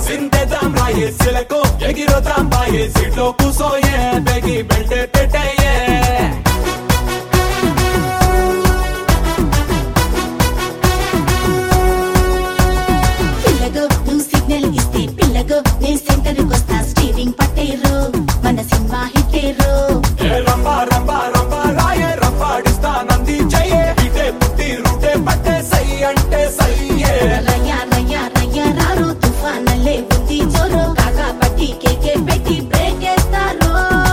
సిందేద్దాం రాయే సిలకు ఎగిరోద్దాం బాయే సీట్లో కూసోయే బేగి బెల్టే పెట్టేయే పిల్లగో నువ్వు సిగ్నల్ ఇస్తే పిల్లగో నేను సెంటర్ కొస్తా స్టీరింగ్ పట్టేరు మన సినిమా హిట్టేరు రంబా రంబా రంబా రాయే రంపాడిస్తా నంది చెయ్యే ఇటే పుట్టి రూటే పట్టే సై అంటే